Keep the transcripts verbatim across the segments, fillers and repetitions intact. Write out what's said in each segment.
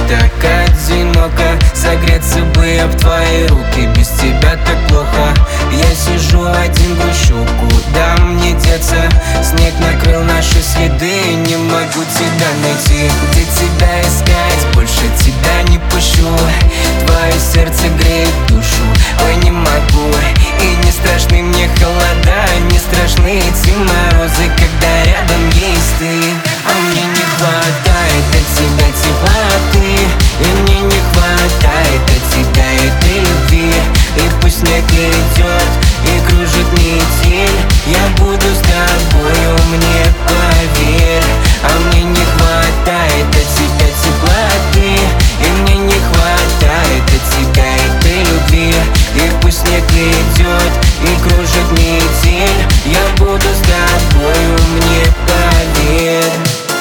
так одиноко. Согреться бы об твои руки, без тебя так плохо. Я сижу один, грущу, куда мне деться? Снег накрыл наши следы, не могу тебя найти. Где тебя искать? Больше тебя не пущу. Твое сердце греет душу, ой, не могу. И не страшны мне холода, не страшны эти морозы, когда рядом есть ты. А мне не хватает от тебя теплоты, и мне не хватает от тебя этой любви. И пусть снег идет и кружит метель, я буду с тобою, мне поверь. А мне не хватает от тебя теплоты, и мне не хватает от тебя этой любви. И пусть снег идет и кружит метель, я буду с тобою, мне поверь.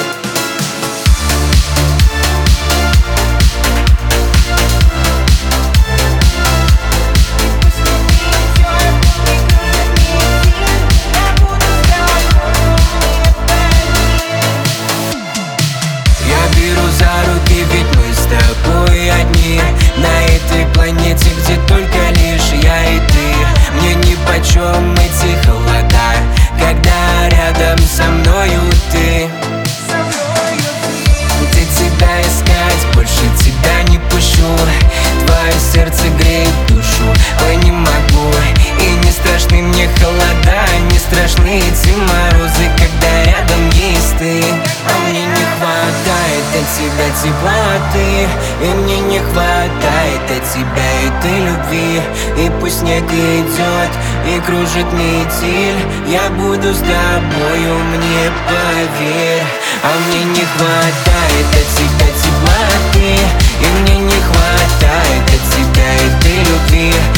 За руки, ведь мы с тобой одни на этой планете, где только лишь я и ты. Мне нипочем эти холода, когда рядом со мною ты. Где тебя искать? Больше тебя не пущу. Твое сердце греет душу, ой, не могу. И не страшны мне холода, не страшны эти морозы, когда рядом есть ты. А мне не хватает от тебя теплоты, и мне не хватает от тебя этой любви. И пусть снег идет и кружит метель, я буду с тобою, мне поверь. А мне не хватает от тебя теплоты, и мне не хватает от тебя этой любви.